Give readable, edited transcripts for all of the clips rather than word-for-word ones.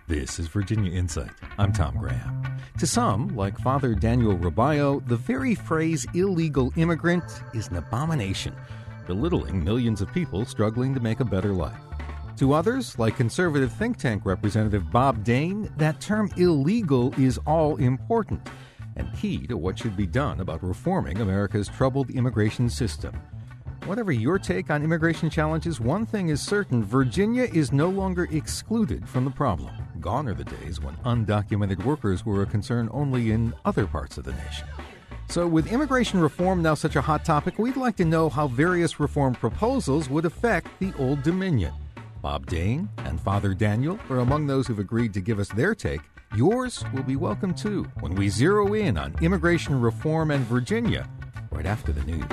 This is Virginia Insight. I'm Tom Graham. To some, like Father Daniel Rubio, the very phrase illegal immigrant is an abomination, belittling millions of people struggling to make a better life. To others, like conservative think tank representative Bob Dane, that term illegal is all important and key to what should be done about reforming America's troubled immigration system. Whatever your take on immigration challenges, one thing is certain: Virginia is no longer excluded from the problem. Gone are the days when undocumented workers were a concern only in other parts of the nation. So with immigration reform now such a hot topic, we'd like to know how various reform proposals would affect the Old Dominion. Bob Dane and Father Daniel are among those who've agreed to give us their take. Yours will be welcome too when we zero in on immigration reform and Virginia right after the news.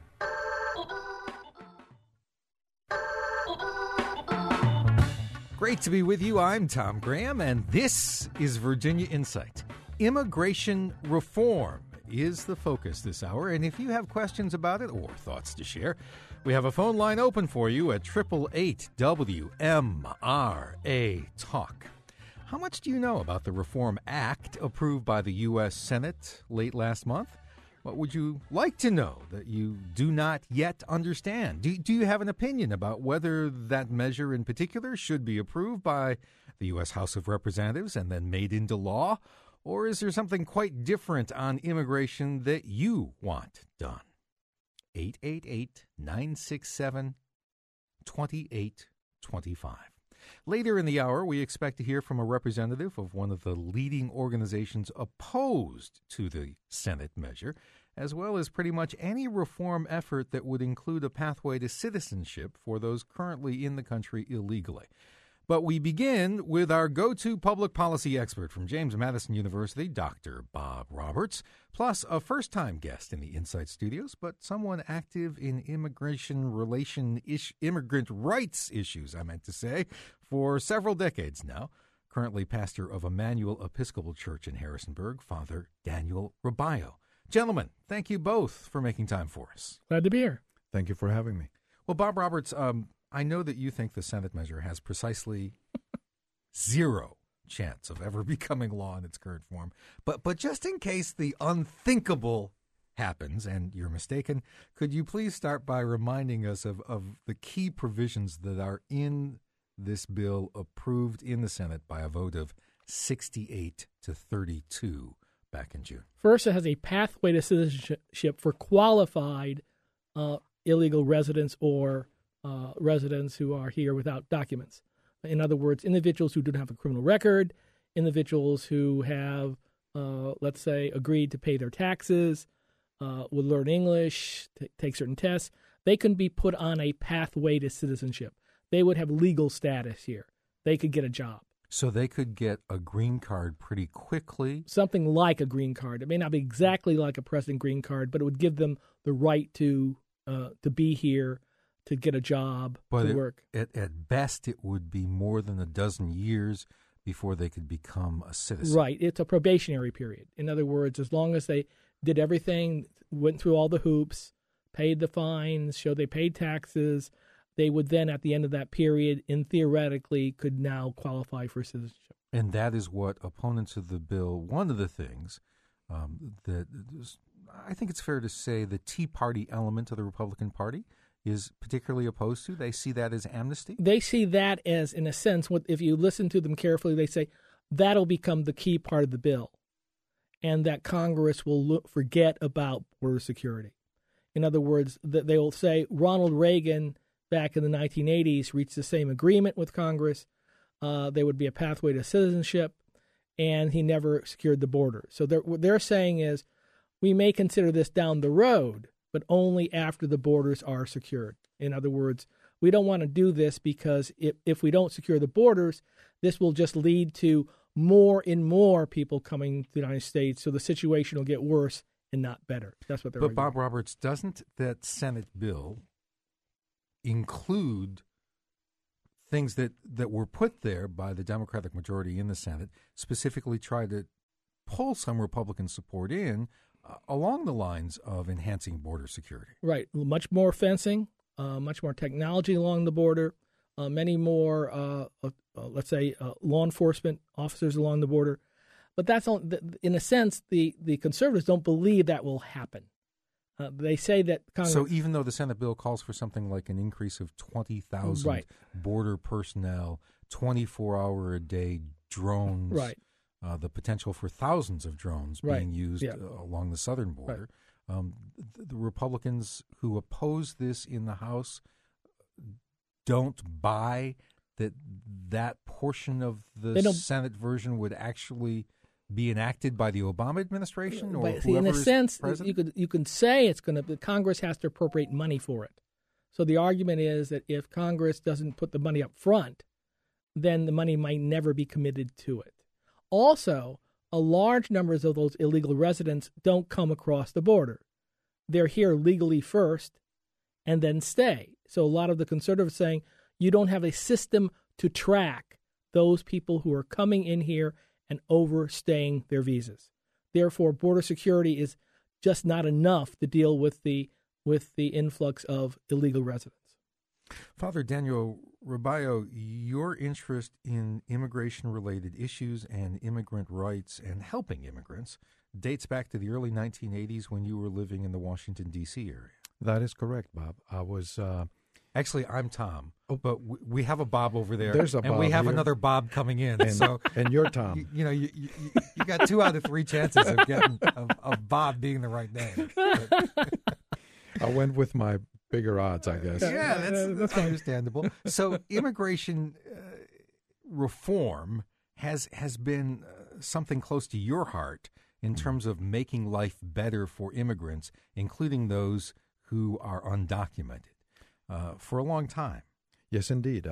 Great to be with you. I'm Tom Graham, and this is Virginia Insight. Immigration reform is the focus this hour, and if you have questions about it or thoughts to share, we have a phone line open for you at 888-WMRA Talk. How much do you know about the Reform Act approved by the U.S. Senate late last month? What would you like to know that you do not yet understand? Do you have an opinion about whether that measure in particular should be approved by the U.S. House of Representatives and then made into law? Or is there something quite different on immigration that you want done? 888-967-2825. Later in the hour, we expect to hear from a representative of one of the leading organizations opposed to the Senate measure, as well as pretty much any reform effort that would include a pathway to citizenship for those currently in the country illegally. But we begin with our go-to public policy expert from James Madison University, Dr. Bob Roberts, plus a first-time guest in the Insight Studios, but someone active in immigrant rights issues, for several decades now. Currently pastor of Emmanuel Episcopal Church in Harrisonburg, Father Daniel Rubio. Gentlemen, thank you both for making time for us. Glad to be here. Thank you for having me. Well, Bob Roberts, I know that you think the Senate measure has precisely zero chance of ever becoming law in its current form. But just in case the unthinkable happens, and you're mistaken, could you please start by reminding us of the key provisions that are in this bill approved in the Senate by a vote of 68 to 32 back in June? First, it has a pathway to citizenship for qualified illegal residents or residents who are here without documents. In other words, individuals who don't have a criminal record, individuals who have, let's say, agreed to pay their taxes, would learn English, take certain tests, they can be put on a pathway to citizenship. They would have legal status here. They could get a job. So they could get a green card pretty quickly? Something like a green card. It may not be exactly like a president green card, but it would give them the right to be here, to get a job, to work. At best, it would be more than a dozen years before they could become a citizen. Right. It's a probationary period. In other words, as long as they did everything, went through all the hoops, paid the fines, showed they paid taxes, they would then, at the end of that period, theoretically, could now qualify for citizenship. And that is what opponents of the bill, one of the things that I think it's fair to say the Tea Party element of the Republican Party is particularly opposed to. They see that as amnesty? They see that as, in a sense, if you listen to them carefully, they say that'll become the key part of the bill, and that Congress will forget about border security. In other words, they will say Ronald Reagan back in the 1980s reached the same agreement with Congress. There would be a pathway to citizenship, and he never secured the border. So what they're saying is we may consider this down the road, but only after the borders are secured. In other words, we don't want to do this because if we don't secure the borders, this will just lead to more and more people coming to the United States, so the situation will get worse and not better. That's what they're arguing. But Bob Roberts, doesn't that Senate bill include things that were put there by the Democratic majority in the Senate, specifically try to pull some Republican support in along the lines of enhancing border security? Right. Much more fencing, much more technology along the border, many more, let's say, law enforcement officers along the border. But that's in a sense, the conservatives don't believe that will happen. They say that Congress. So even though the Senate bill calls for something like an increase of 20,000 right. border personnel, 24-hour-a-day drones, right. The potential for thousands of drones right. being used along the southern border, right. The Republicans who oppose this in the House don't buy that portion of the Senate version would actually be enacted by the Obama administration or whoever in a sense, president? you can say it's going to. Congress has to appropriate money for it. So the argument is that if Congress doesn't put the money up front, then the money might never be committed to it. Also, a large number of those illegal residents don't come across the border. They're here legally first and then stay. So a lot of the conservatives are saying you don't have a system to track those people who are coming in here and overstaying their visas. Therefore, border security is just not enough to deal with the influx of illegal residents. Father Daniel Robayo, your interest in immigration-related issues and immigrant rights and helping immigrants dates back to the early 1980s when you were living in the Washington, D.C. area. That is correct, Bob. I was... Actually, I'm Tom, but we have a Bob over there. There's a Bob and we have here. Another Bob coming in. And you're Tom. You got 2 out of 3 chances of getting of Bob being the right name. I went with my bigger odds, I guess. Yeah, that's understandable. So immigration reform has been something close to your heart in terms of making life better for immigrants, including those who are undocumented. For a long time. Yes, indeed.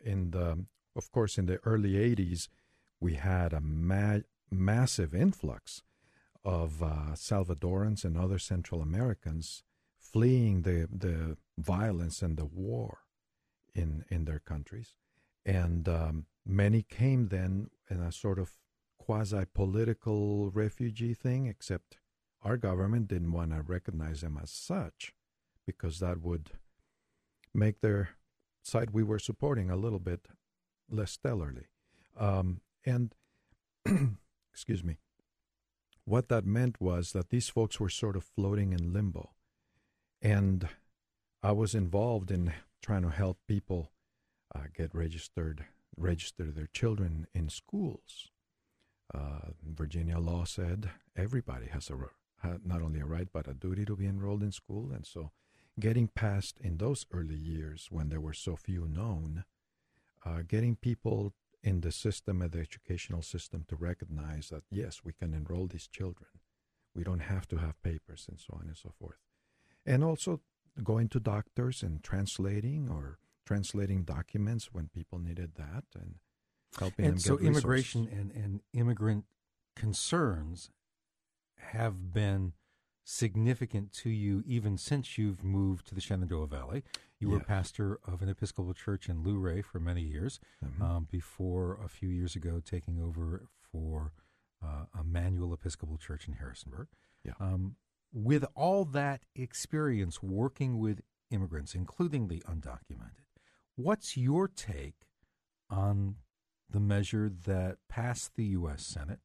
Of course, in the early 80s, we had a massive influx of Salvadorans and other Central Americans fleeing the violence and the war in their countries. And many came then in a sort of quasi-political refugee thing, except our government didn't want to recognize them as such because that would make their side we were supporting a little bit less stellarly. And, excuse me, what that meant was that these folks were sort of floating in limbo. And I was involved in trying to help people get register their children in schools. Virginia law said everybody has not only a right but a duty to be enrolled in school, and so getting past in those early years when there were so few known, getting people in the system, the educational system, to recognize that, yes, we can enroll these children. We don't have to have papers and so on and so forth. And also going to doctors and translating documents when people needed that and helping them get resources. And so immigration and immigrant concerns have been significant to you even since you've moved to the Shenandoah Valley. You were pastor of an Episcopal church in Luray for many years, before a few years ago taking over for Emmanuel Episcopal Church in Harrisonburg. Yeah. With all that experience working with immigrants, including the undocumented, what's your take on the measure that passed the U.S. Senate,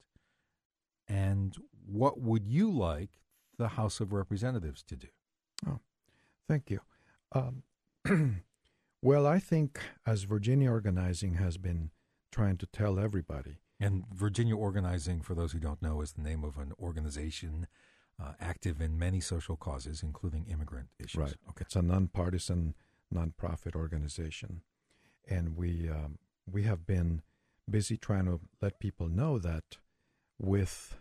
and what would you like the House of Representatives to do? Oh, thank you. Well, I think as Virginia Organizing has been trying to tell everybody. And Virginia Organizing, for those who don't know, is the name of an organization active in many social causes, including immigrant issues. Right. Okay. It's a nonpartisan, nonprofit organization. And we have been busy trying to let people know that with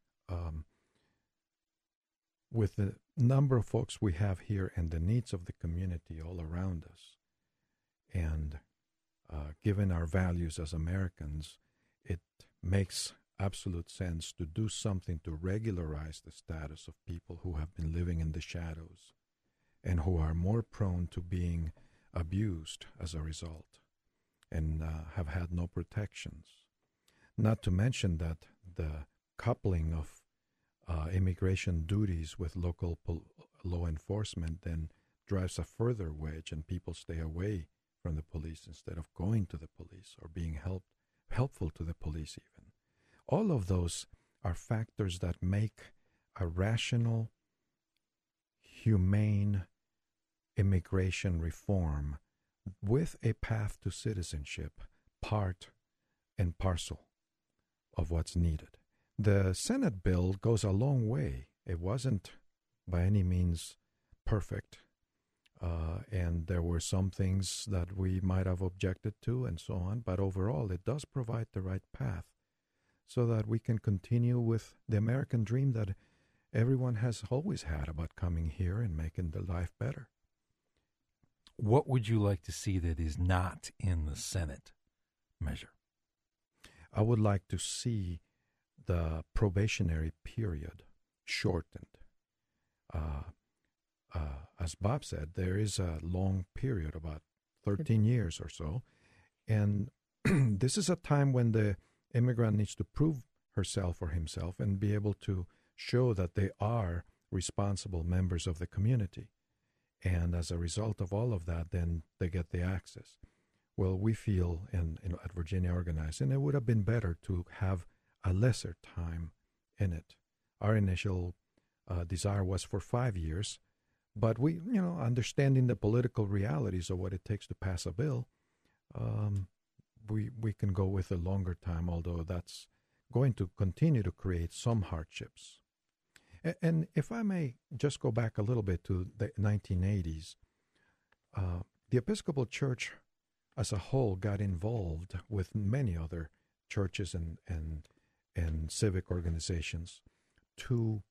the number of folks we have here and the needs of the community all around us, and given our values as Americans, it makes absolute sense to do something to regularize the status of people who have been living in the shadows and who are more prone to being abused as a result and have had no protections. Not to mention that the coupling of immigration duties with local law enforcement then drives a further wedge, and people stay away from the police instead of going to the police or being helpful to the police even. All of those are factors that make a rational, humane immigration reform with a path to citizenship part and parcel of what's needed. The Senate bill goes a long way. It wasn't by any means perfect, and there were some things that we might have objected to and so on, but overall it does provide the right path so that we can continue with the American dream that everyone has always had about coming here and making their life better. What would you like to see that is not in the Senate measure? I would like to see the probationary period shortened. As Bob said, there is a long period, about 13 years or so, and this is a time when the immigrant needs to prove herself or himself and be able to show that they are responsible members of the community. And as a result of all of that, then they get the access. Well, we feel at Virginia Organizing, it would have been better to have a lesser time in it. Our initial desire was for 5 years, but we, understanding the political realities of what it takes to pass a bill, we can go with a longer time, although that's going to continue to create some hardships. And if I may just go back a little bit to the 1980s, the Episcopal Church as a whole got involved with many other churches and civic organizations to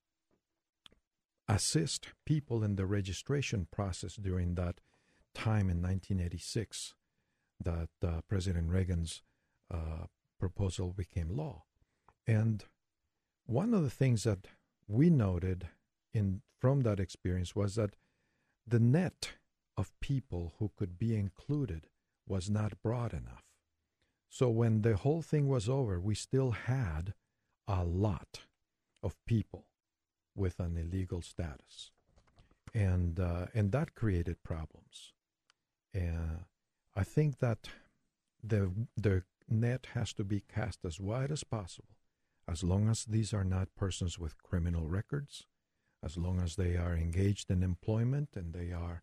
assist people in the registration process during that time in 1986 that President Reagan's proposal became law. And one of the things that we noted from that experience was that the net of people who could be included was not broad enough. So when the whole thing was over, we still had a lot of people with an illegal status, and that created problems. And I think that the net has to be cast as wide as possible, as long as these are not persons with criminal records, as long as they are engaged in employment and they are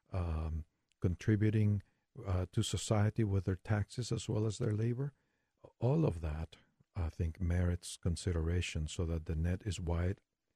contributing to society with their taxes as well as their labor. All of that, I think, merits consideration so that the net is wide,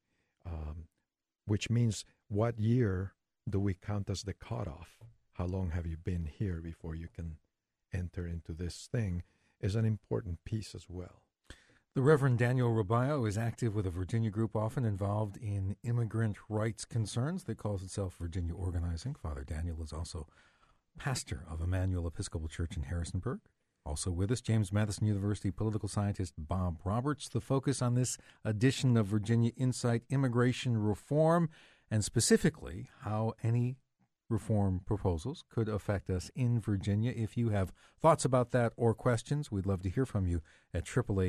which means what year do we count as the cutoff? How long have you been here before you can enter into this thing is an important piece as well. The Reverend Daniel Robayo is active with a Virginia group often involved in immigrant rights concerns that calls itself Virginia Organizing. Father Daniel is also pastor of Emmanuel Episcopal Church in Harrisonburg. Also with us, James Madison University political scientist Bob Roberts. The focus on this edition of Virginia Insight, immigration reform, and specifically how any reform proposals could affect us in Virginia. If you have thoughts about that or questions, we'd love to hear from you at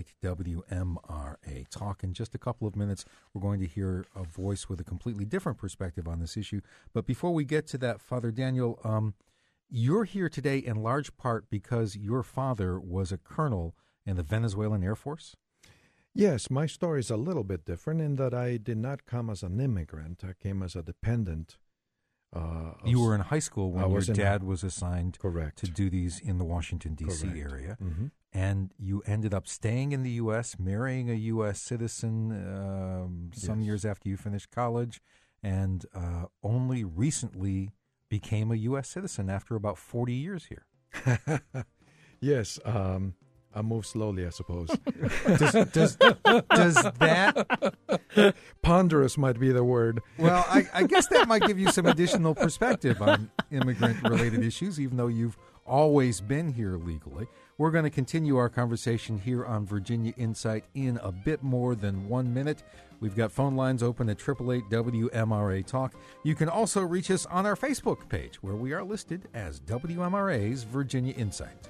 888-WMRA. Talk in just a couple of minutes. We're going to hear a voice with a completely different perspective on this issue. But before we get to that, Father Daniel, you're here today in large part because your father was a colonel in the Venezuelan Air Force? Yes, my story is a little bit different in that I did not come as an immigrant. I came as a dependent. You were in high school when your dad was assigned correct. To duties in the Washington, D.C. area. Mm-hmm. And you ended up staying in the U.S., marrying a U.S. citizen some years after you finished college, and only recently became a U.S. citizen after about 40 years here. Yes, I move slowly, I suppose. Does that... Ponderous might be the word. Well, I guess that might give you some additional perspective on immigrant-related issues, even though you've always been here legally. We're going to continue our conversation here on Virginia Insight in a bit more than 1 minute. We've got phone lines open at 888-WMRA Talk. You can also reach us on our Facebook page, where we are listed as WMRA's Virginia Insight.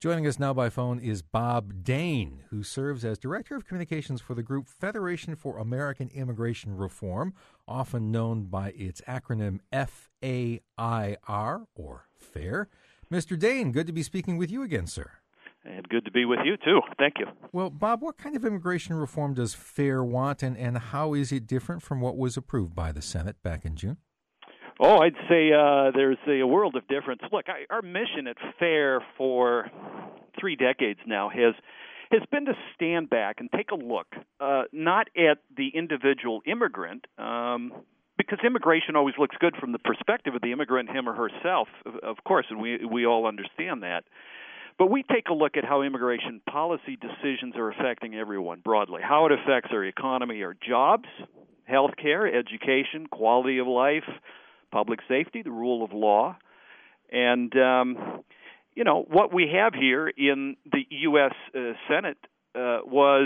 Joining us now by phone is Bob Dane, who serves as Director of Communications for the group Federation for American Immigration Reform, often known by its acronym FAIR, or FAIR. Mr. Dane, good to be speaking with you again, sir. And good to be with you, too. Thank you. Well, Bob, what kind of immigration reform does FAIR want, and how is it different from what was approved by the Senate back in June? Oh, I'd say there's a world of difference. Look, our mission at FAIR for 3 decades now has been to stand back and take a look, not at the individual immigrant, because immigration always looks good from the perspective of the immigrant, him or herself, of course, and we all understand that. But we take a look at how immigration policy decisions are affecting everyone broadly, how it affects our economy, our jobs, health care, education, quality of life, public safety, the rule of law. And, what we have here in the U.S. Senate was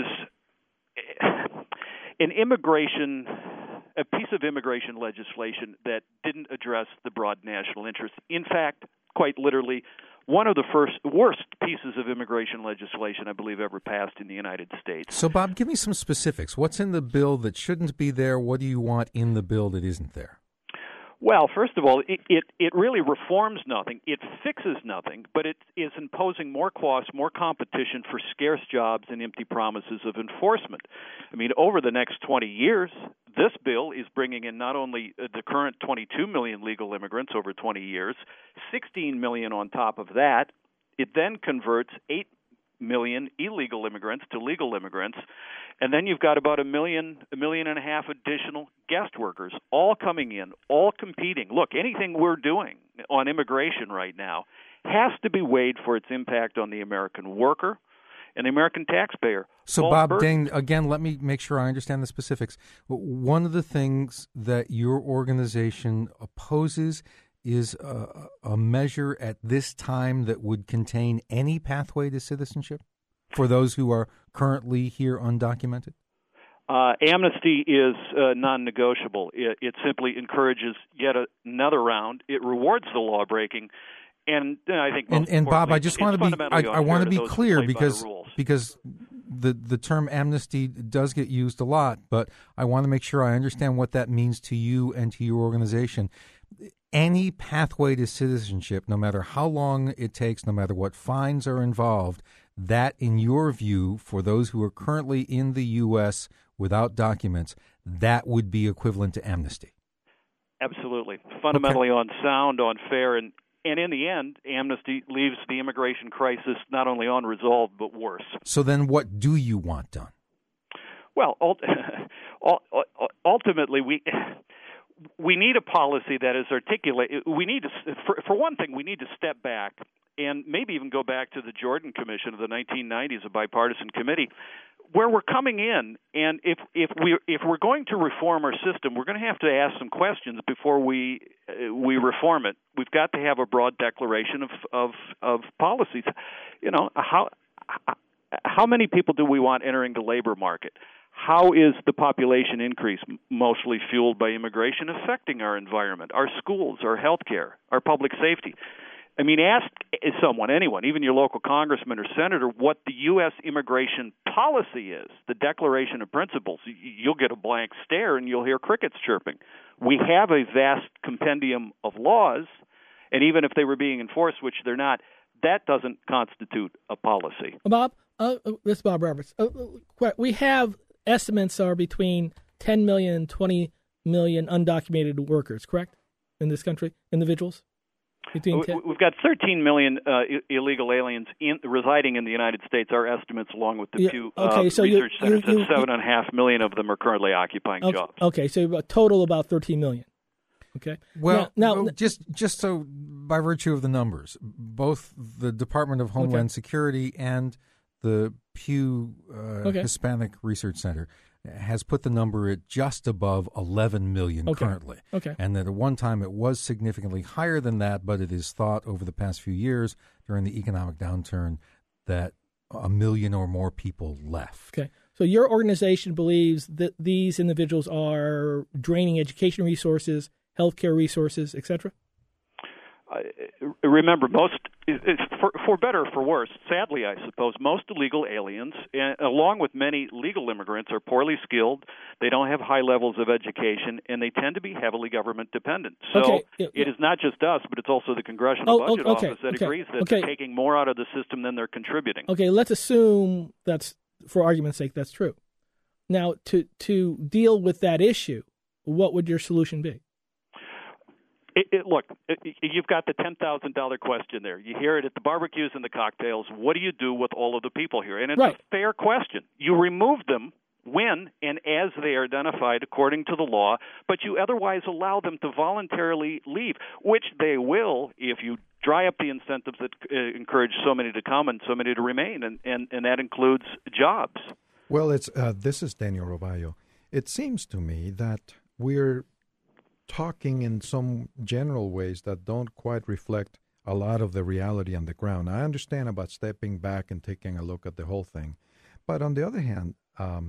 a piece of immigration legislation that didn't address the broad national interest. In fact, quite literally, one of the worst pieces of immigration legislation I believe ever passed in the United States. So, Bob, give me some specifics. What's in the bill that shouldn't be there? What do you want in the bill that isn't there? Well, first of all, it really reforms nothing. It fixes nothing, but it is imposing more costs, more competition for scarce jobs and empty promises of enforcement. I mean, over the next 20 years, this bill is bringing in not only the current 22 million legal immigrants over 20 years, 16 million on top of that. It then converts 8 million illegal immigrants to legal immigrants, and then you've got about a million and a half additional guest workers, all coming in, all competing. Look, anything we're doing on immigration right now has to be weighed for its impact on the American worker and the American taxpayer. So, Bob Dane, again, let me make sure I understand the specifics. One of the things that your organization opposes is a measure at this time that would contain any pathway to citizenship for those who are currently here undocumented? Amnesty is non-negotiable. It simply encourages yet another round. It rewards the law-breaking. And I think, and Bob, I just want to be clear because the term amnesty does get used a lot, but I want to make sure I understand what that means to you and to your organization. Any pathway to citizenship, no matter how long it takes, no matter what fines are involved, that, in your view, for those who are currently in the U.S. without documents, that would be equivalent to amnesty. Absolutely. Fundamentally unsound, unfair, and in the end, amnesty leaves the immigration crisis not only unresolved, but worse. So then what do you want done? Well, ultimately, we need a policy that is articulated. We need to, for one thing, we need to step back and maybe even go back to the Jordan Commission of the 1990s, a bipartisan committee, where we're coming in. And if we're going to reform our system, we're going to have to ask some questions before we reform it. We've got to have a broad declaration of policies. You know, how many people do we want entering the labor market? How is the population increase, mostly fueled by immigration, affecting our environment, our schools, our health care, our public safety? I mean, ask someone, anyone, even your local congressman or senator, what the U.S. immigration policy is, the Declaration of Principles. You'll get a blank stare and you'll hear crickets chirping. We have a vast compendium of laws, and even if they were being enforced, which they're not, that doesn't constitute a policy. Bob, this is Bob Roberts. We have estimates are between 10 million and 20 million undocumented workers, correct, in this country, individuals? We've got 13 million illegal aliens residing in the United States. Our estimates, along with the Pew Research Center, said 7.5 million of them are currently occupying jobs. Okay, so a total about 13 million. Okay. Well, now just so by virtue of the numbers, both the Department of Homeland Security and the Pew Hispanic Research Center has put the number at just above 11 million currently. Okay. And that at one time it was significantly higher than that, but it is thought over the past few years during the economic downturn that 1 million or more people left. Okay. So your organization believes that these individuals are draining education resources, healthcare resources, et cetera? remember, for better or for worse, sadly, I suppose, most illegal aliens, along with many legal immigrants, are poorly skilled. They don't have high levels of education, and they tend to be heavily government dependent. So it is not just us, but it's also the Congressional Budget Office that agrees that they're taking more out of the system than they're contributing. Okay, let's assume that's, for argument's sake, that's true. Now, to deal with that issue, what would your solution be? Look, you've got the $10,000 question there. You hear it at the barbecues and the cocktails. What do you do with all of the people here? And it's a fair question. You remove them when and as they are identified according to the law, but you otherwise allow them to voluntarily leave, which they will if you dry up the incentives that encourage so many to come and so many to remain, and that includes jobs. Well, this is Daniel Robayo. It seems to me that we're talking in some general ways that don't quite reflect a lot of the reality on the ground. I understand about stepping back and taking a look at the whole thing. But on the other hand,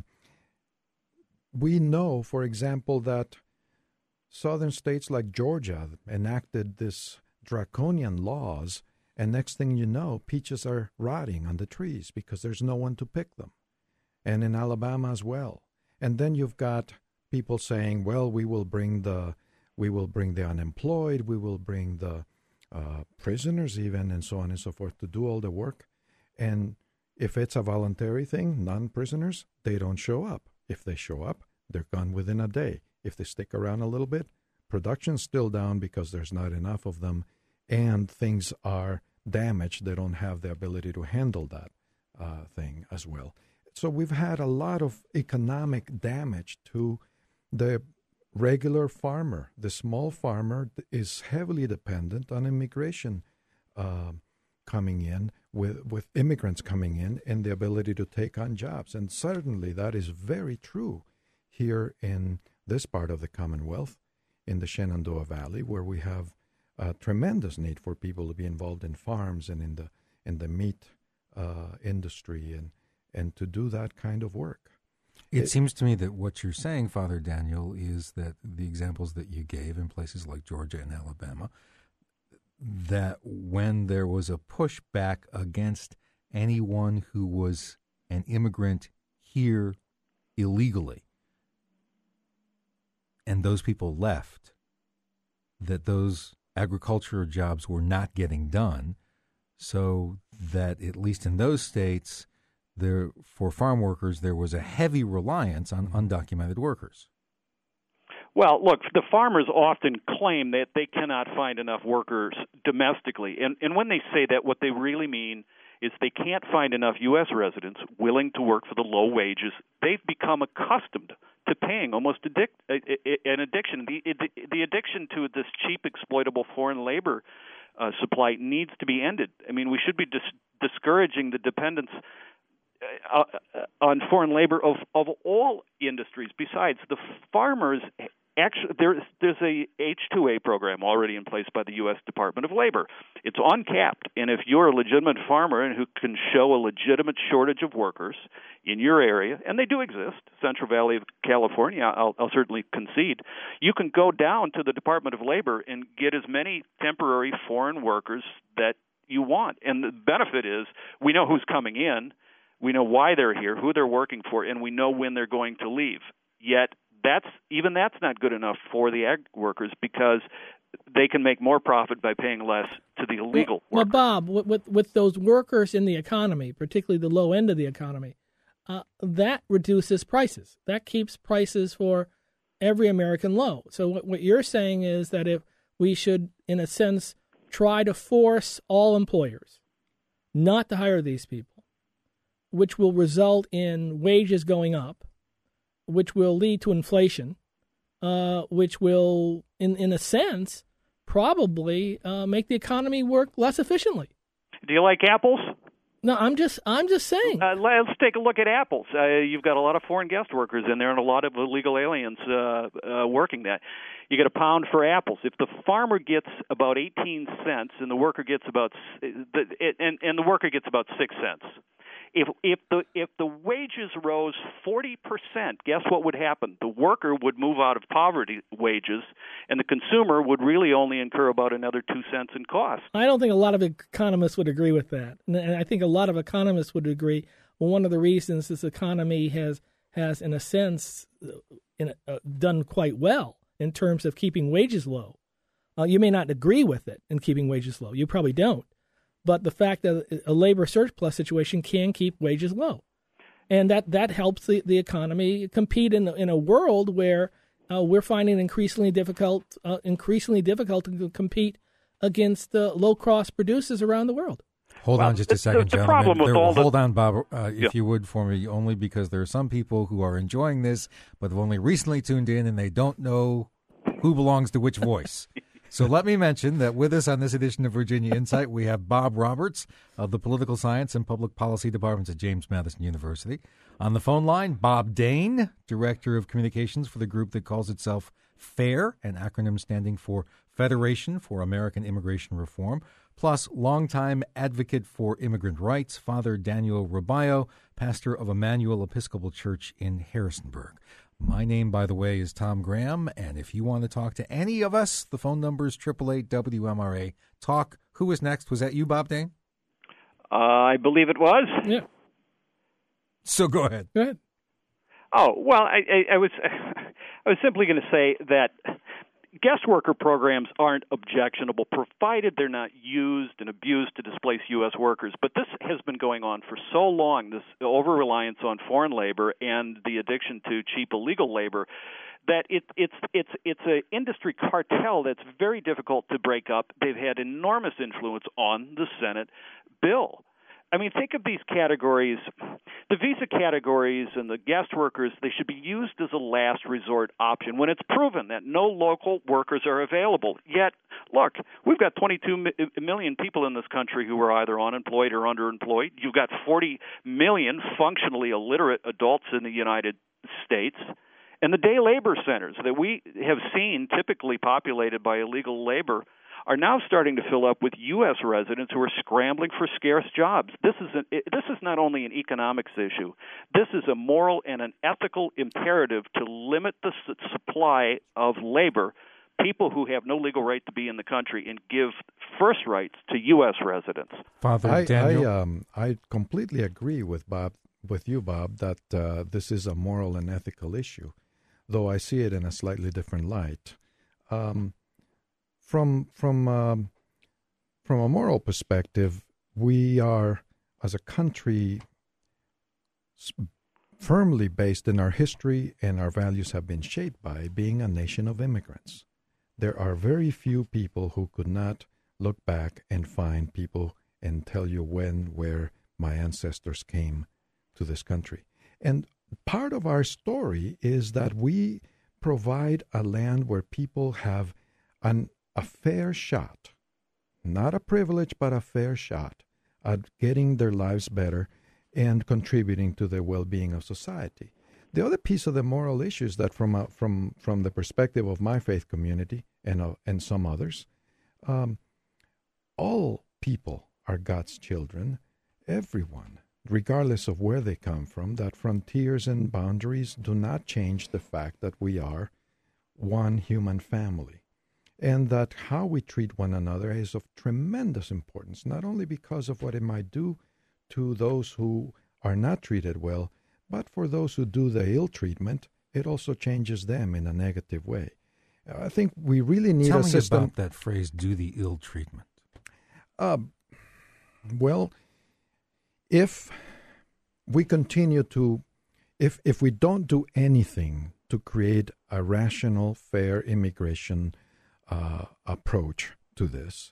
we know, for example, that southern states like Georgia enacted this draconian laws, and next thing you know, peaches are rotting on the trees because there's no one to pick them. And in Alabama as well. And then you've got people saying, well, we will bring the unemployed, we will bring the prisoners even, and so on and so forth, to do all the work. And if it's a voluntary thing, non-prisoners, they don't show up. If they show up, they're gone within a day. If they stick around a little bit, production's still down because there's not enough of them, and things are damaged. They don't have the ability to handle that thing as well. So we've had a lot of economic damage to the regular farmer. The small farmer is heavily dependent on immigration coming in, with immigrants coming in, and the ability to take on jobs. And certainly that is very true here in this part of the Commonwealth, in the Shenandoah Valley, where we have a tremendous need for people to be involved in farms and in the meat industry and to do that kind of work. It seems to me that what you're saying, Father Daniel, is that the examples that you gave in places like Georgia and Alabama, that when there was a pushback against anyone who was an immigrant here illegally, and those people left, that those agricultural jobs were not getting done, so that at least in those states, for farm workers, there was a heavy reliance on undocumented workers. Well, look, the farmers often claim that they cannot find enough workers domestically. And when they say that, what they really mean is they can't find enough U.S. residents willing to work for the low wages. They've become accustomed to paying almost an addiction. The addiction to this cheap, exploitable foreign labor supply needs to be ended. I mean, we should be discouraging the dependence on foreign labor of all industries. Besides, the farmers actually there's a H-2A program already in place by the U.S. Department of Labor. It's uncapped, and if you're a legitimate farmer and who can show a legitimate shortage of workers in your area, and they do exist, Central Valley of California, I'll certainly concede, you can go down to the Department of Labor and get as many temporary foreign workers that you want. And the benefit is we know who's coming in, we know why they're here, who they're working for, and we know when they're going to leave. Yet that's not good enough for the ag workers because they can make more profit by paying less to the illegal workers. Well, Bob, with those workers in the economy, particularly the low end of the economy, that reduces prices. That keeps prices for every American low. So what you're saying is that if we should, in a sense, try to force all employers not to hire these people, which will result in wages going up, which will lead to inflation, which will, in a sense, probably make the economy work less efficiently. Do you like apples? No, I'm just saying. Let's take a look at apples. You've got a lot of foreign guest workers in there and a lot of illegal aliens working that. You get a pound for apples. If the farmer gets about 18 cents and the worker gets about 6 cents, If the wages rose 40%, guess what would happen? The worker would move out of poverty wages, and the consumer would really only incur about another 2 cents in cost. I don't think a lot of economists would agree with that, and I think a lot of economists would agree. Well, one of the reasons this economy has in a sense done quite well in terms of keeping wages low. You may not agree with it in keeping wages low. You probably don't. But the fact that a labor surplus situation can keep wages low. And that helps the economy compete in a world where we're finding increasingly difficult to compete against low-cost producers around the world. Hold on just a second, the problem gentlemen. with Hold on, Bob, if you would, for me, only because there are some people who are enjoying this, but have only recently tuned in, and they don't know who belongs to which voice. So let me mention that with us on this edition of Virginia Insight, we have Bob Roberts of the Political Science and Public Policy Departments at James Madison University. On the phone line, Bob Dane, Director of Communications for the group that calls itself FAIR, an acronym standing for Federation for American Immigration Reform, plus longtime advocate for immigrant rights, Father Daniel Robayo, pastor of Emmanuel Episcopal Church in Harrisonburg. My name, by the way, is Tom Graham, and if you want to talk to any of us, the phone number is 888-WMRA. Talk. Who was next? Was that you, Bob Dane? I believe it was. Yeah. So go ahead. Go ahead. Oh, well, I was simply going to say that guest worker programs aren't objectionable, provided they're not used and abused to displace U.S. workers. But this has been going on for so long, this over-reliance on foreign labor and the addiction to cheap illegal labor, that it's an industry cartel that's very difficult to break up. They've had enormous influence on the Senate bill. I mean, think of these categories, the visa categories and the guest workers, they should be used as a last resort option when it's proven that no local workers are available. Yet, look, we've got 22 million people in this country who are either unemployed or underemployed. You've got 40 million functionally illiterate adults in the United States. And the day labor centers that we have seen typically populated by illegal labor are now starting to fill up with U.S. residents who are scrambling for scarce jobs. This is not only an economics issue. This is a moral and an ethical imperative to limit the supply of labor, people who have no legal right to be in the country, and give first rights to U.S. residents. Father Daniel? I completely agree with you, Bob, that this is a moral and ethical issue, though I see it in a slightly different light. From a moral perspective, we are, as a country, firmly based in our history, and our values have been shaped by being a nation of immigrants. There are very few people who could not look back and find people and tell you when, where my ancestors came to this country. And part of our story is that we provide a land where people have a fair shot, not a privilege, but a fair shot at getting their lives better and contributing to the well-being of society. The other piece of the moral issue is that from the perspective of my faith community and some others, all people are God's children, everyone, regardless of where they come from, that frontiers and boundaries do not change the fact that we are one human family. And that how we treat one another is of tremendous importance, not only because of what it might do to those who are not treated well, but for those who do the ill treatment, it also changes them in a negative way. I think we really need a system. Tell me about that phrase, do the ill treatment. Well, if we continue to, if we don't do anything to create a rational, fair immigration approach to this,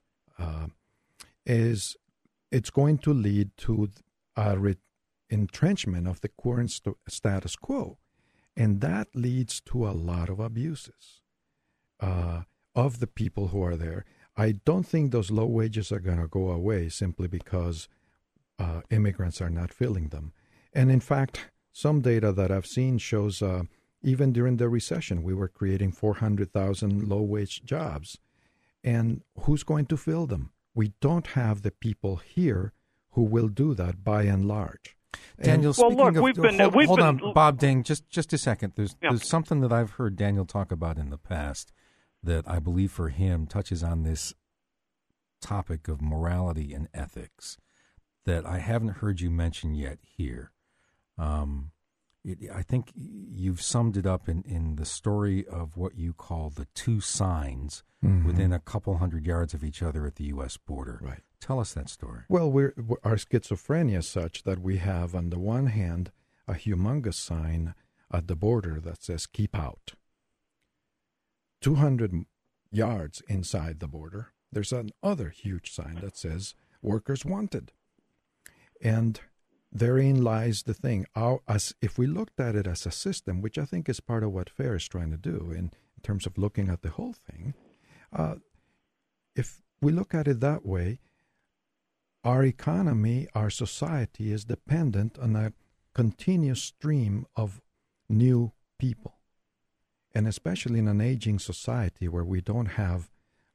it's going to lead to a entrenchment of the current status quo, and that leads to a lot of abuses of the people who are there. I don't think those low wages are going to go away simply because immigrants are not filling them. And in fact, some data that I've seen shows even during the recession, we were creating 400,000 low-wage jobs. And who's going to fill them? We don't have the people here who will do that by and large. Daniel, Well, speaking look, of, we've been hold on, Bob Dane, just a second. There's something that I've heard Daniel talk about in the past that I believe for him touches on this topic of morality and ethics that I haven't heard you mention yet here. I think you've summed it up in the story of what you call the two signs within a couple hundred yards of each other at the U.S. border. Right. Tell us that story. Well, our schizophrenia is such that we have, on the one hand, a humongous sign at the border that says, "Keep out." 200 yards inside the border, there's another huge sign that says, "Workers wanted." And therein lies the thing. If we looked at it as a system, which I think is part of what FAIR is trying to do in terms of looking at the whole thing, if we look at it that way, our economy, our society is dependent on a continuous stream of new people. And especially in an aging society where we don't have,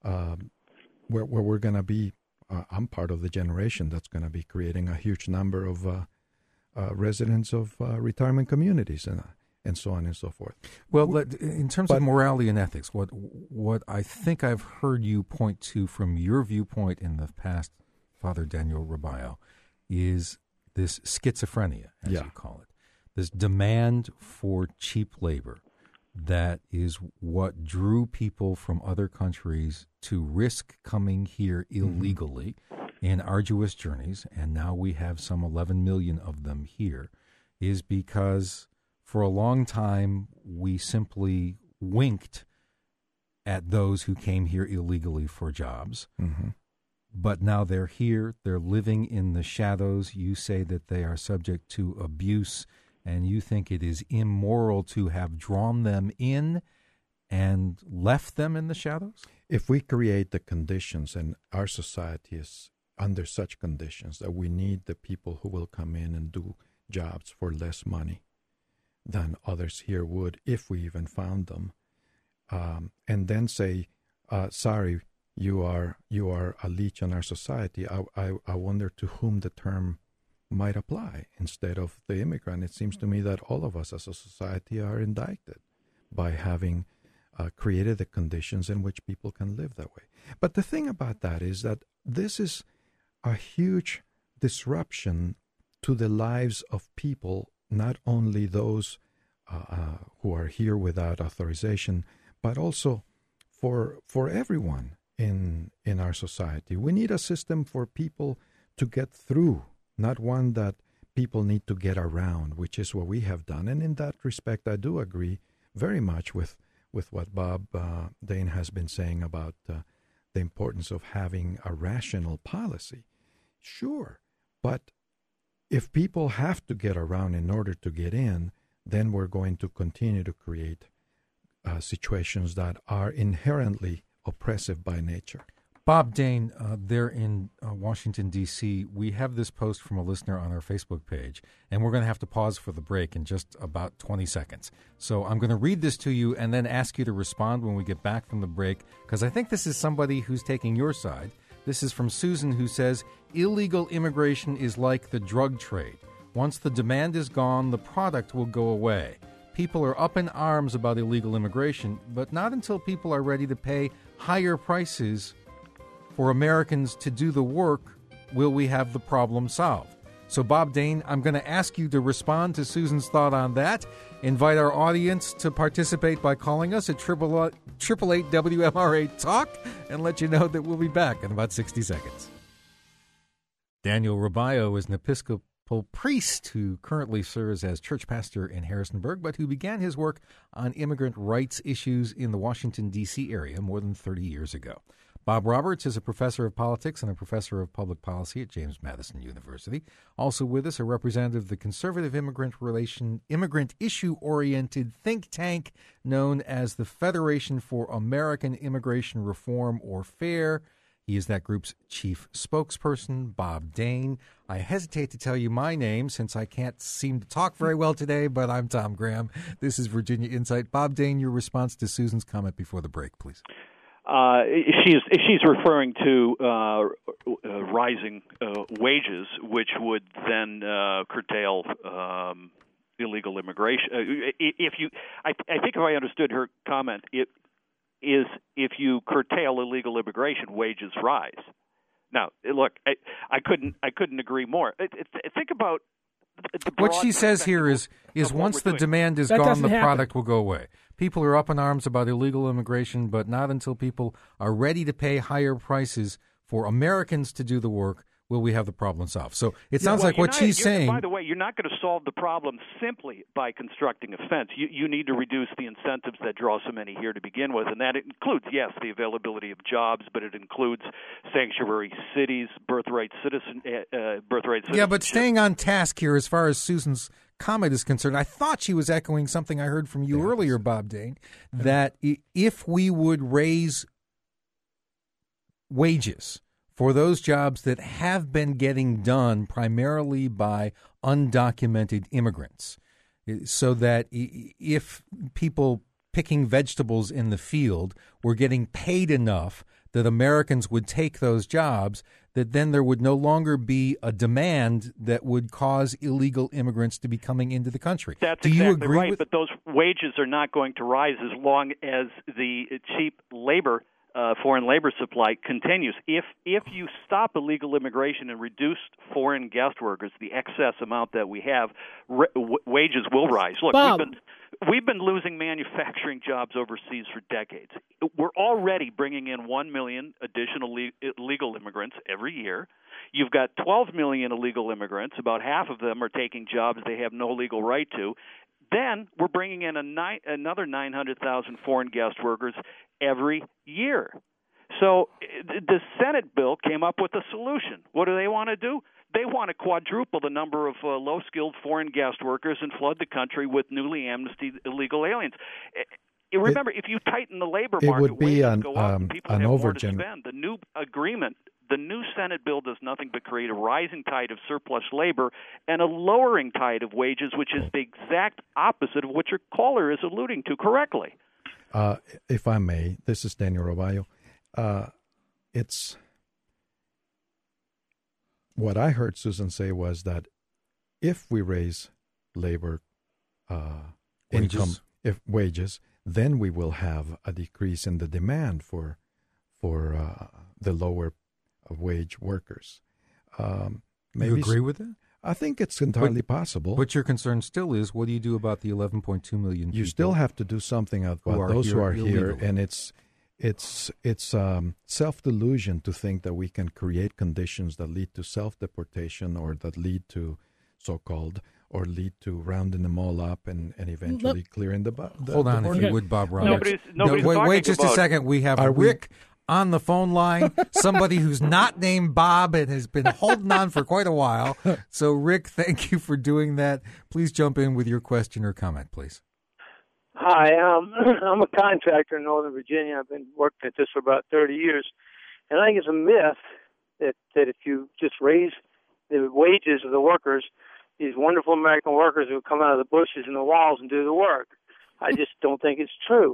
where we're going to be, I'm part of the generation that's going to be creating a huge number of residents of retirement communities and so on and so forth. Well, in terms of morality and ethics, what I think I've heard you point to from your viewpoint in the past, Father Daniel Robayo, is this schizophrenia, as you call it, this demand for cheap labor that is what drew people from other countries to risk coming here illegally in arduous journeys, and now we have some 11 million of them here, is because for a long time we simply winked at those who came here illegally for jobs. But now they're here, they're living in the shadows. You say that they are subject to abuse, and you think it is immoral to have drawn them in and left them in the shadows? If we create the conditions, and our society is under such conditions that we need the people who will come in and do jobs for less money than others here would, if we even found them, and then say, sorry, you are a leech on our society, I wonder to whom the term might apply instead of the immigrant. It seems to me that all of us as a society are indicted by having created the conditions in which people can live that way. But the thing about that is that this is a huge disruption to the lives of people, not only those who are here without authorization, but also for everyone in our society. We need a system for people to get through, not one that people need to get around, which is what we have done. And in that respect, I do agree very much with what Bob Dane has been saying about the importance of having a rational policy. Sure, but if people have to get around in order to get in, then we're going to continue to create situations that are inherently oppressive by nature. Bob Dane, there in Washington, D.C., we have this post from a listener on our Facebook page, and we're going to have to pause for the break in just about 20 seconds. So I'm going to read this to you and then ask you to respond when we get back from the break, because I think this is somebody who's taking your side. This is from Susan, who says, illegal immigration is like the drug trade. Once the demand is gone, the product will go away. People are up in arms about illegal immigration, but not until people are ready to pay higher prices for Americans to do the work will we have the problem solved. So, Bob Dane, I'm going to ask you to respond to Susan's thought on that. Invite our audience to participate by calling us at 888-WMRA-TALK and let you know that we'll be back in about 60 seconds. Daniel Robayo is an Episcopal priest who currently serves as church pastor in Harrisonburg, but who began his work on immigrant rights issues in the Washington, D.C. area more than 30 years ago. Bob Roberts is a professor of politics and a professor of public policy at James Madison University. Also with us, a representative of the conservative immigrant issue-oriented think tank known as the Federation for American Immigration Reform, or FAIR. He is that group's chief spokesperson, Bob Dane. I hesitate to tell you my name since I can't seem to talk very well today, but I'm Tom Graham. This is Virginia Insight. Bob Dane, your response to Susan's comment before the break, please. She's referring to rising wages, which would then curtail illegal immigration. I think if I understood her comment, it is if you curtail illegal immigration, wages rise. Now, look, I couldn't agree more. Think about what she says here is once the demand is gone, the product will go away. People are up in arms about illegal immigration, but not until people are ready to pay higher prices for Americans to do the work will we have the problem solved. So it sounds like what she's saying. By the way, you're not going to solve the problem simply by constructing a fence. You need to reduce the incentives that draw so many here to begin with, and that includes, yes, the availability of jobs, but it includes sanctuary cities, birthright citizenship. Yeah, but staying on task here as far as Susan's comment is concerned, I thought she was echoing something I heard from you earlier, Bob Dane, that if we would raise wages for those jobs that have been getting done primarily by undocumented immigrants, so that if people picking vegetables in the field were getting paid enough that Americans would take those jobs, that then there would no longer be a demand that would cause illegal immigrants to be coming into the country. That's exactly you agree right, but those wages are not going to rise as long as the cheap labor foreign labor supply continues. If you stop illegal immigration and reduce foreign guest workers, the excess amount that we have, wages will rise. Look, Bob. we've been losing manufacturing jobs overseas for decades. We're already bringing in 1 million additional illegal immigrants every year. You've got 12 million illegal immigrants. About half of them are taking jobs they have no legal right to. Then we're bringing in another 900,000 foreign guest workers every year. So the Senate bill came up with a solution. What do they want to do? They want to quadruple the number of low-skilled foreign guest workers and flood the country with newly amnestied illegal aliens. Remember, if you tighten the labor market, would be wages go up and people have more to spend. The new agreement, the new Senate bill does nothing but create a rising tide of surplus labor and a lowering tide of wages, which is the exact opposite of what your caller is alluding to correctly. If I may, this is Daniel Robayo. It's what I heard Susan say was that if we raise labor income, wages, then we will have a decrease in the demand for the lower wage workers. You agree with that? I think it's entirely possible. But your concern still is, what do you do about the 11.2 million people? You still have to do something about those who are here, and it's self-delusion to think that we can create conditions that lead to self-deportation or that lead to so-called or lead to rounding them all up and eventually clearing the Hold on, if you would, Bob Roberts. Nobody's wait just a second. We have Rick on the phone line, somebody who's not named Bob and has been holding on for quite a while. So, Rick, thank you for doing that. Please jump in with your question or comment, please. Hi, I'm a contractor in Northern Virginia. I've been working at this for about 30 years. And I think it's a myth that if you just raise the wages of the workers, these wonderful American workers who come out of the bushes and the walls and do the work. I just don't think it's true.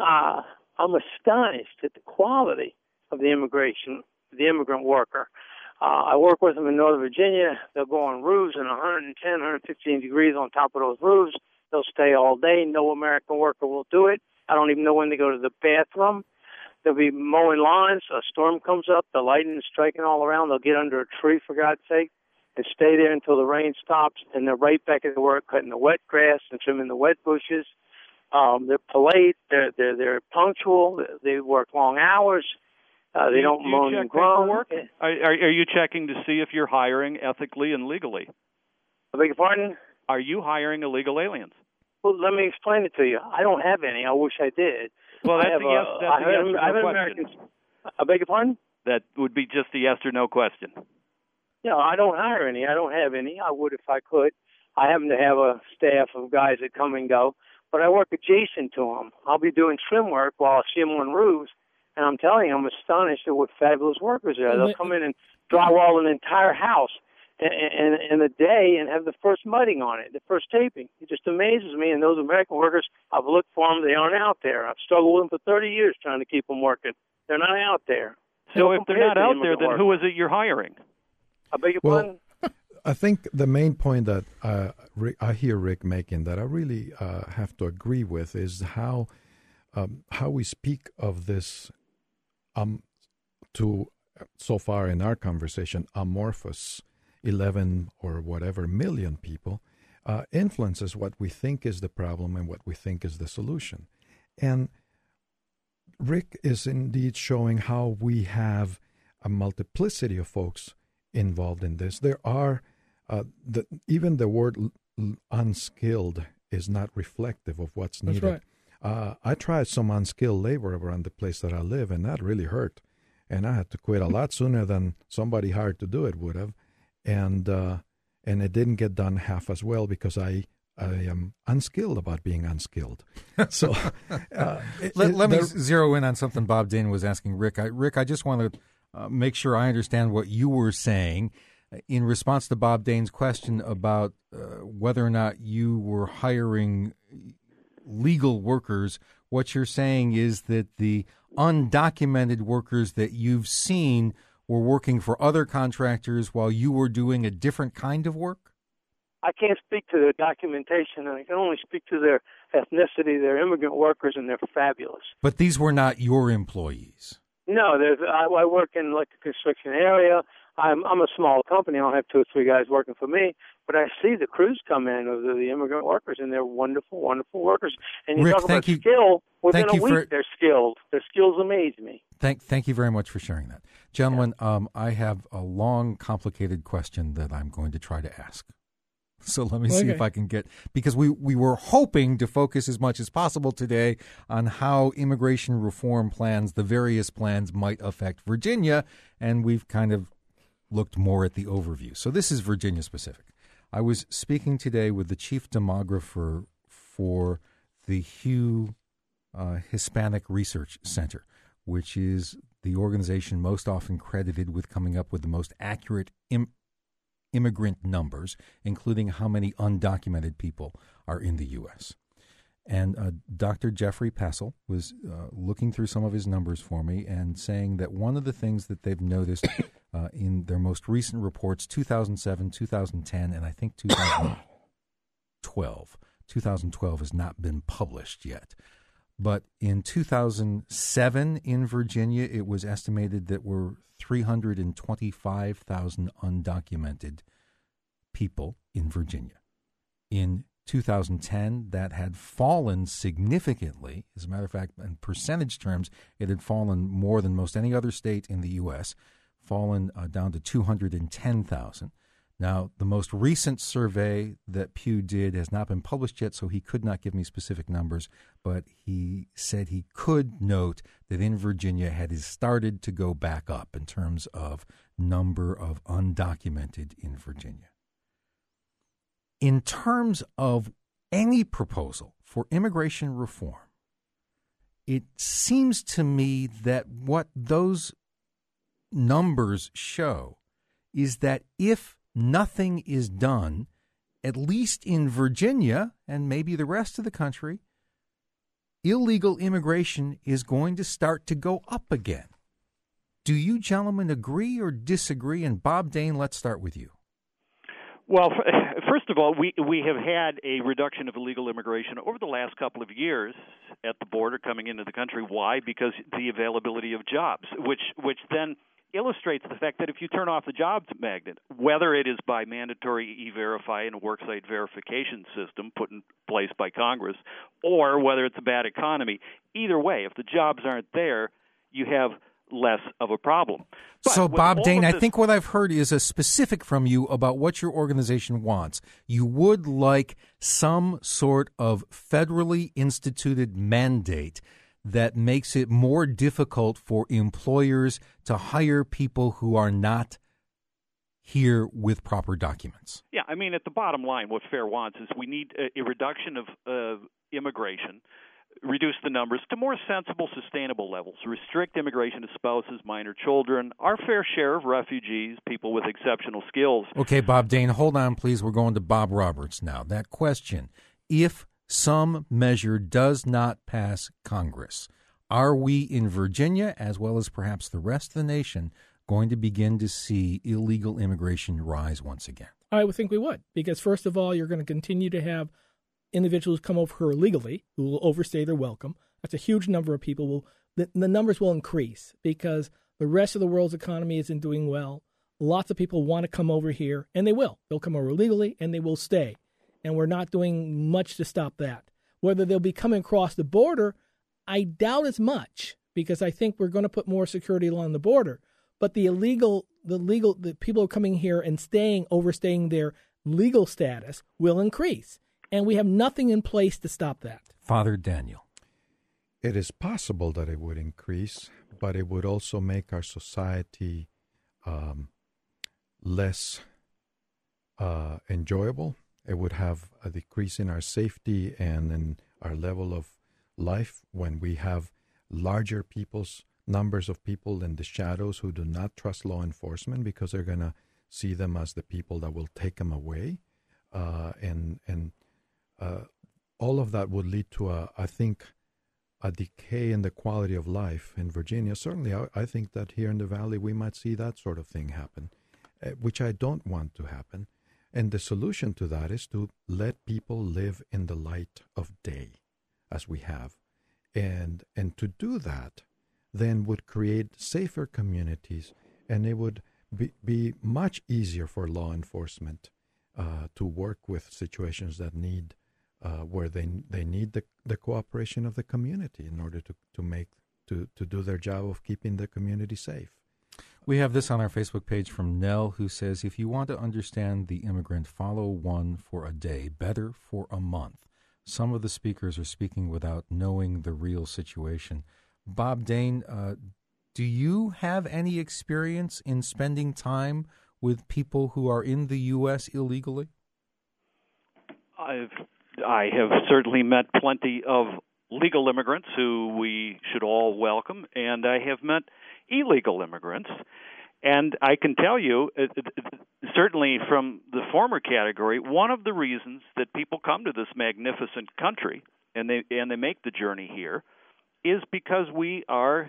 I'm astonished at the quality of the immigrant worker. I work with them in Northern Virginia. They'll go on roofs in 110, 115 degrees on top of those roofs. They'll stay all day. No American worker will do it. I don't even know when to go to the bathroom. They'll be mowing lawns. A storm comes up. The lightning is striking all around. They'll get under a tree, for God's sake, and stay there until the rain stops. And they're right back at work cutting the wet grass and trimming the wet bushes. They're polite. They're punctual. They work long hours. They don't moan and groan. Are you checking to see if you're hiring ethically and legally? I beg your pardon? Are you hiring illegal aliens? Well, let me explain it to you. I don't have any. I wish I did. Well, that's a yes or no question. I beg your pardon? That would be just a yes or no question. Yeah, I don't hire any. I don't have any. I would if I could. I happen to have a staff of guys that come and go, but I work adjacent to them. I'll be doing trim work while I see them on roofs, and I'm telling you, I'm astonished at what fabulous workers they are. They'll come in and drywall an entire house, in a day and have the first mudding on it, the first taping. It just amazes me. And those American workers, I've looked for them. They aren't out there. I've struggled with them for 30 years trying to keep them working. They're not out there. So if they're not out there, then who is it you're hiring? I beg your pardon? I think the main point that I hear Rick making that I really have to agree with is how we speak of this to so far in our conversation amorphous 11 or whatever million people influences what we think is the problem and what we think is the solution. And Rick is indeed showing how we have a multiplicity of folks involved in this. There are even the word unskilled is not reflective of what's needed. That's right. I tried some unskilled labor around the place that I live, and that really hurt. And I had to quit a lot sooner than somebody hired to do it would have. And it didn't get done half as well because I am unskilled about being unskilled. So let me zero in on something Bob Dane was asking Rick. Rick, I just want to make sure I understand what you were saying in response to Bob Dane's question about whether or not you were hiring legal workers. What you're saying is that the undocumented workers that you've seen were working for other contractors while you were doing a different kind of work? I can't speak to their documentation, and I can only speak to their ethnicity. They're immigrant workers, and they're fabulous. But these were not your employees? No, I work in like the construction area. I'm a small company. I don't have 2 or 3 guys working for me, but I see the crews come in of the immigrant workers, and they're wonderful, wonderful workers. And you Rick, talk about skill. Within a week, they're skilled. Their skills amaze me. Thank you very much for sharing that. Gentlemen, I have a long, complicated question that I'm going to try to ask. So let me see if I can get, because we were hoping to focus as much as possible today on how immigration reform plans, the various plans, might affect Virginia, and we've kind of looked more at the overview. So this is Virginia specific. I was speaking today with the chief demographer for the Hugh Hispanic Research Center, which is the organization most often credited with coming up with the most accurate immigrant numbers, including how many undocumented people are in the U.S. And Dr. Jeffrey Passel was looking through some of his numbers for me and saying that one of the things that they've noticed in their most recent reports, 2007, 2010, and I think 2012. 2012 has not been published yet. But in 2007 in Virginia, it was estimated that were 325,000 undocumented people in Virginia. In 2010, that had fallen significantly. As a matter of fact, in percentage terms, it had fallen more than most any other state in the U.S., fallen down to 210,000. Now, the most recent survey that Pew did has not been published yet, so he could not give me specific numbers, but he said he could note that in Virginia it has started to go back up in terms of number of undocumented in Virginia. In terms of any proposal for immigration reform, it seems to me that what those numbers show is that if nothing is done, at least in Virginia and maybe the rest of the country, illegal immigration is going to start to go up again. Do you gentlemen agree or disagree? And Bob Dane, let's start with you. Well, first of all, we have had a reduction of illegal immigration over the last couple of years at the border coming into the country. Why? Because the availability of jobs, which then illustrates the fact that if you turn off the jobs magnet, whether it is by mandatory E-Verify and a worksite verification system put in place by Congress, or whether it's a bad economy, either way, if the jobs aren't there, you have less of a problem. But so, Bob Dane, I think what I've heard is a specific from you about what your organization wants. You would like some sort of federally instituted mandate that makes it more difficult for employers to hire people who are not here with proper documents. Yeah, I mean, at the bottom line, what FAIR wants is we need a reduction of immigration reduce the numbers to more sensible, sustainable levels. Restrict immigration to spouses, minor children, our fair share of refugees, people with exceptional skills. Okay, Bob Dane, hold on, please. We're going to Bob Roberts now. That question, if some measure does not pass Congress, are we in Virginia, as well as perhaps the rest of the nation, going to begin to see illegal immigration rise once again? I would think we would, because first of all, you're going to continue to have individuals come over here illegally who will overstay their welcome. That's a huge number of people. The numbers will increase because the rest of the world's economy isn't doing well. Lots of people want to come over here, and they will. They'll come over illegally, and they will stay. And we're not doing much to stop that. Whether they'll be coming across the border, I doubt as much, because I think we're going to put more security along the border. But the people who are coming here and overstaying their legal status will increase. And we have nothing in place to stop that. Father Daniel. It is possible that it would increase, but it would also make our society less enjoyable. It would have a decrease in our safety and in our level of life when we have larger numbers of people in the shadows who do not trust law enforcement because they're going to see them as the people that will take them away. All of that would lead to, I think, a decay in the quality of life in Virginia. Certainly, I think that here in the Valley, we might see that sort of thing happen, which I don't want to happen. And the solution to that is to let people live in the light of day, as we have. And to do that, then would create safer communities, and it would be much easier for law enforcement to work with situations that need where they need the cooperation of the community in order to do their job of keeping the community safe. We have this on our Facebook page from Nell, who says, if you want to understand the immigrant, follow one for a day, better for a month. Some of the speakers are speaking without knowing the real situation. Bob Dane, do you have any experience in spending time with people who are in the U.S. illegally? I have certainly met plenty of legal immigrants who we should all welcome, and I have met illegal immigrants. And I can tell you, certainly from the former category, one of the reasons that people come to this magnificent country and they make the journey here is because we are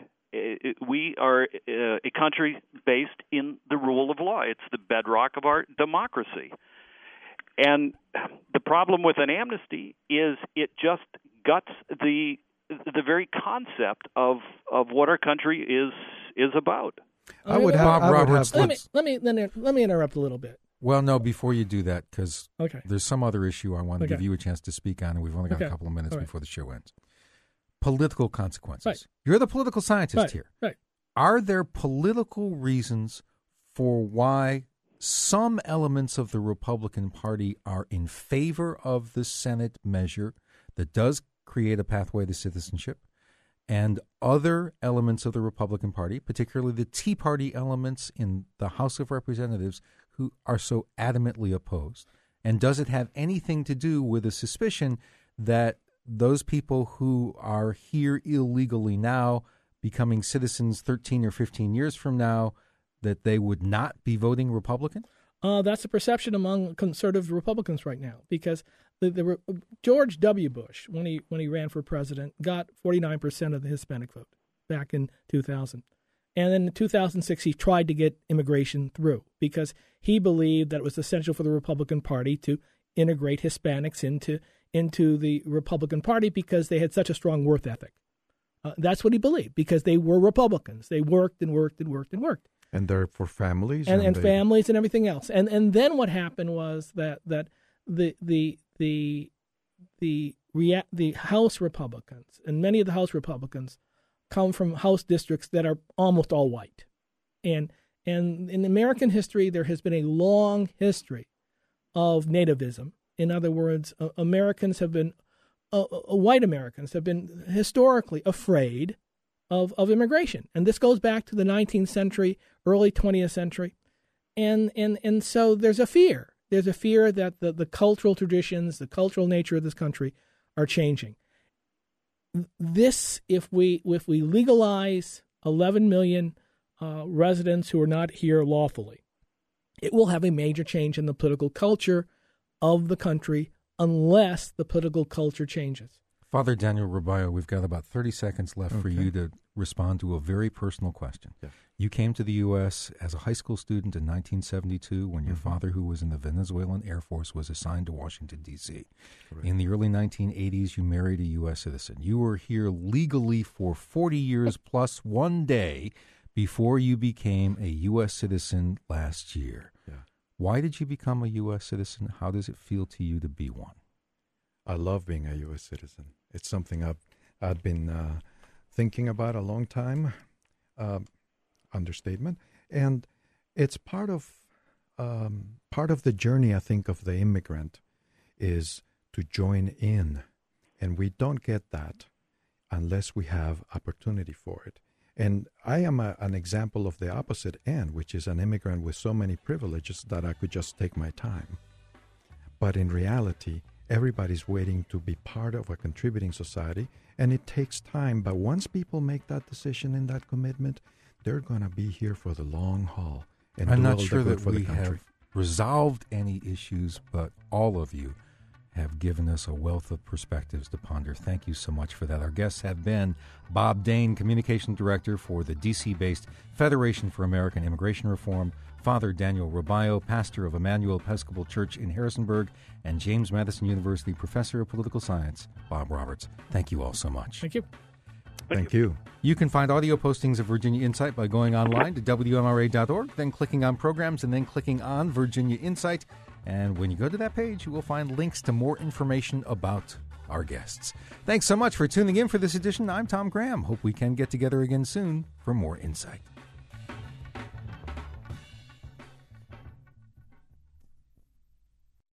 a country based in the rule of law. It's the bedrock of our democracy. And the problem with an amnesty is it just guts the very concept of what our country is about. Let me interrupt a little bit. Well, no, before you do that, because okay. There's some other issue I want to give you a chance to speak on, and we've only got a couple of minutes before the show ends. Political consequences. Right. You're the political scientist here. Right. Are there political reasons for why some elements of the Republican Party are in favor of the Senate measure that does create a pathway to citizenship, and other elements of the Republican Party, particularly the Tea Party elements in the House of Representatives, who are so adamantly opposed? And does it have anything to do with a suspicion that those people who are here illegally now, becoming citizens 13 or 15 years from now, that they would not be voting Republican? That's a perception among conservative Republicans right now, because George W. Bush, when he ran for president, got 49% of the Hispanic vote back in 2000. And then in 2006, he tried to get immigration through because he believed that it was essential for the Republican Party to integrate Hispanics into the Republican Party because they had such a strong work ethic. That's what he believed, because they were Republicans. They worked and worked and worked and worked. And they're for families and families and everything else. And then what happened was that the House Republicans and many of the House Republicans come from House districts that are almost all white. And in American history, there has been a long history of nativism. In other words, Americans have been white Americans have been historically afraid of immigration. And this goes back to the 19th century, early 20th century. And so there's a fear. There's a fear that the cultural traditions, the cultural nature of this country are changing. this, if we legalize 11 million residents who are not here lawfully, it will have a major change in the political culture of the country unless the political culture changes. Father Daniel Robayo, we've got about 30 seconds left for you to respond to a very personal question. Yeah. You came to the U.S. as a high school student in 1972 when your father, who was in the Venezuelan Air Force, was assigned to Washington, D.C. Correct. In the early 1980s, you married a U.S. citizen. You were here legally for 40 years plus 1 day before you became a U.S. citizen last year. Yeah. Why did you become a U.S. citizen? How does it feel to you to be one? I love being a U.S. citizen. It's something I've been thinking about a long time, understatement, and it's part of the journey, I think, of the immigrant is to join in, and we don't get that unless we have opportunity for it. And I am an example of the opposite end, which is an immigrant with so many privileges that I could just take my time. But in reality, everybody's waiting to be part of a contributing society, and it takes time. But once people make that decision and that commitment, they're going to be here for the long haul. And I'm not sure that we have resolved any issues, but all of you have given us a wealth of perspectives to ponder. Thank you so much for that. Our guests have been Bob Dane, Communication Director for the D.C.-based Federation for American Immigration Reform, Father Daniel Robayo, pastor of Emmanuel Episcopal Church in Harrisonburg, and James Madison University Professor of Political Science, Bob Roberts. Thank you all so much. Thank you. Thank you. You can find audio postings of Virginia Insight by going online to WMRA.org, then clicking on programs, and then clicking on Virginia Insight. And when you go to that page, you will find links to more information about our guests. Thanks so much for tuning in for this edition. I'm Tom Graham. Hope we can get together again soon for more insight.